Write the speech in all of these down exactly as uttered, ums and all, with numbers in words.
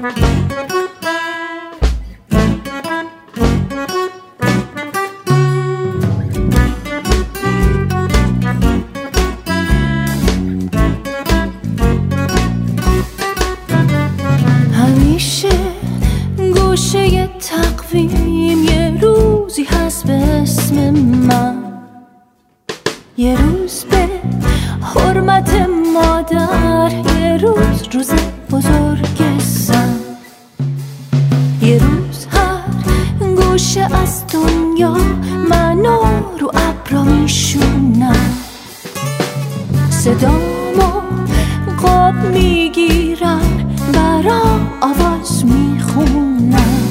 همیشه گوشه تقویم یه روزی هست به اسم من، یه روز به حرمت مادر، یه روز روز بزرگ زن، یه روز هر گوشه از دنیا منو رو ابرا میشونم، صدامو قاب میگیرن برام آواز میخونم،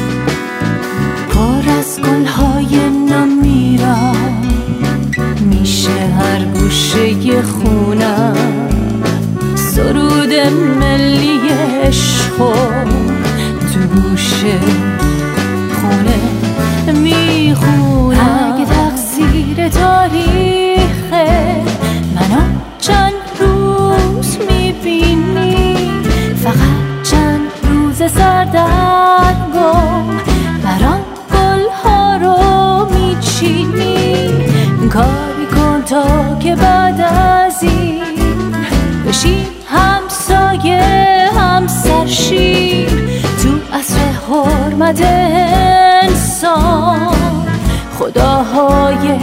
پر از گلهای نم میرم میشه هر گوشه خونم، سرود ملی عشقو تو گوشه خونه میخونم. اگه تقصیر تاریخه منو چند روز میبینی، فقط چند روز سردرگم برام گلها رو میچینی، کاری کن تا که بعد از این بشیم همسایه همسرشیم، تو عصر حرمت انسان خداهای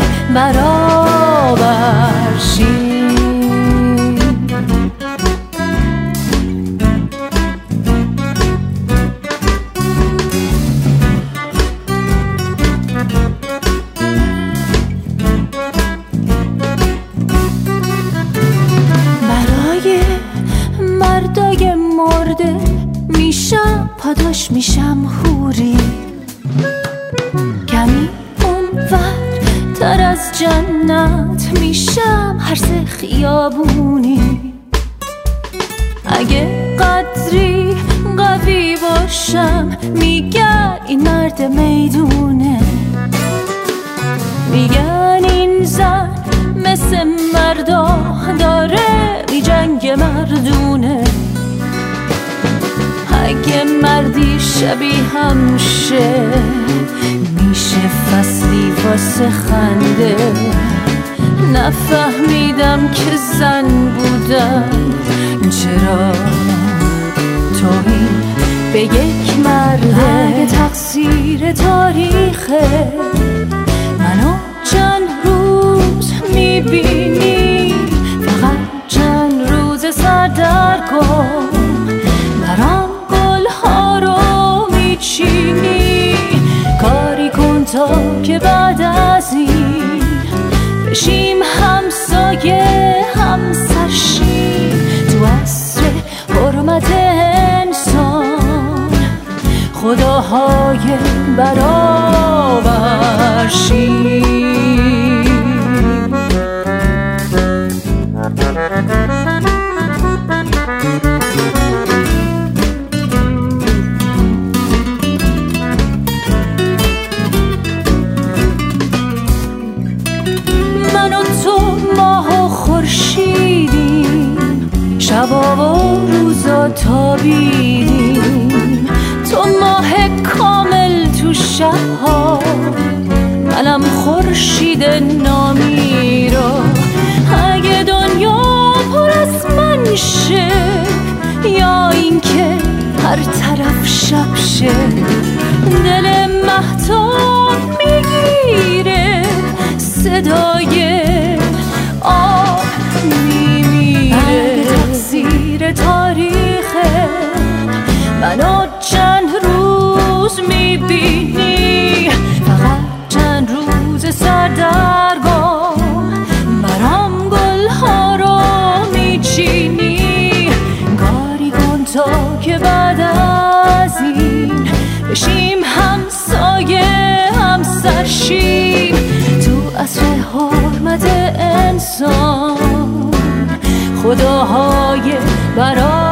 برابر شیم. مردای مرده میشم پاداش، میشم حوری، کمی اونور تر از جنت میشم هر سه خیابونی، اگه قدری قوی باشم میگن این مرد میدونه، میگن این زن مثل مردا داره بی جنگ مردونه، اگه مردی شبیه هم شه میشه فصلی واسه خنده، نفهمیدم که زن بودم چرا توهین به یک مرده. اگه تقصیر تاریخه منو چند روز میبینی، فقط چند روز سردرگم برام گلها رو میچینی، کاری کن تا که بعد از این بشیم همسایه همسرشیم، تو عصر حرمت انسان خداهای برابر شیم. من و تو ماه و خورشیدیم، شبا و روزا تابیدیم، تو ماه کامل تو شبها، منم خورشید نامی را. اگه دنیا پر از من شه یا اینکه هر طرف شب شه، دل مهتاب میگیره صدای آه میمیره. اگه تقصیر تاریخه منو چند روز میبینی، فقط چند روز سردرگم برام گلها رو میچینی، کاری کن تا که بعد از این بشیم همسایه همسرشیم، تو عصر حرمت انسان خداهای برابر